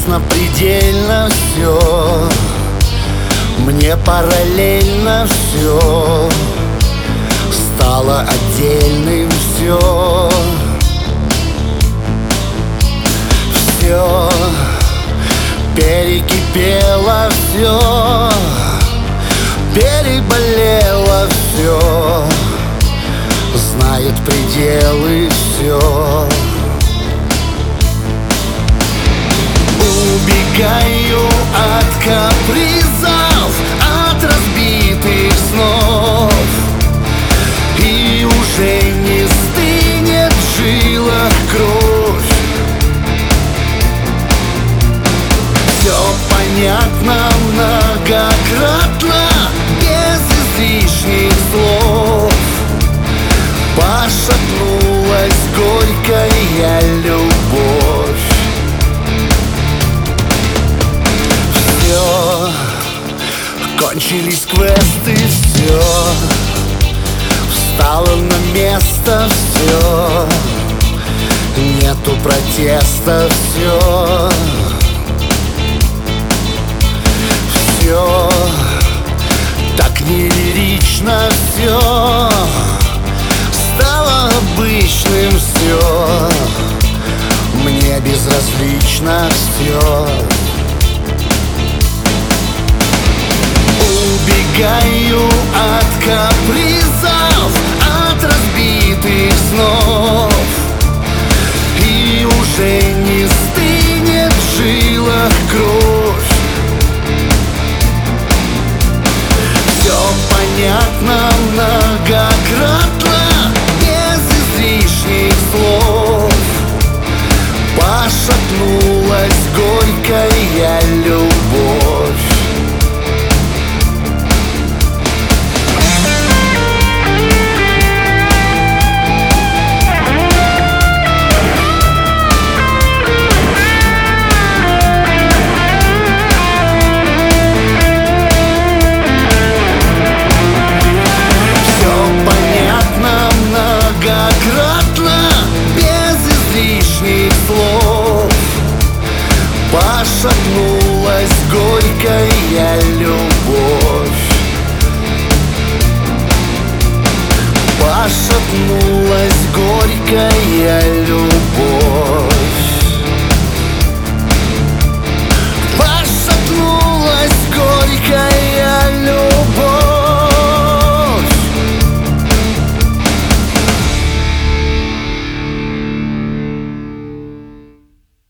ясно предельно все, мне параллельно все стало отдельным все. Все перекипело, все переболело, все знает пределы, все. Убегаю от капризов, от разбитых снов, и уже не стынет в жилах кровь. Все понятно многократно, без излишних слов. Пошатнулась горькая любовь. Все, кончились квесты, все встало на место, все, нету протеста, все. Все так нелирично, все стало обычным, все мне безразлично, все. Убегаю от капризов, от разбитых снов, и уже не стынет в жилах кровь. Все понятно многократно, без излишних слов. Пошатнулась горькая любовь. Пошатнулась горькая любовь. Пошатнулась горькая любовь.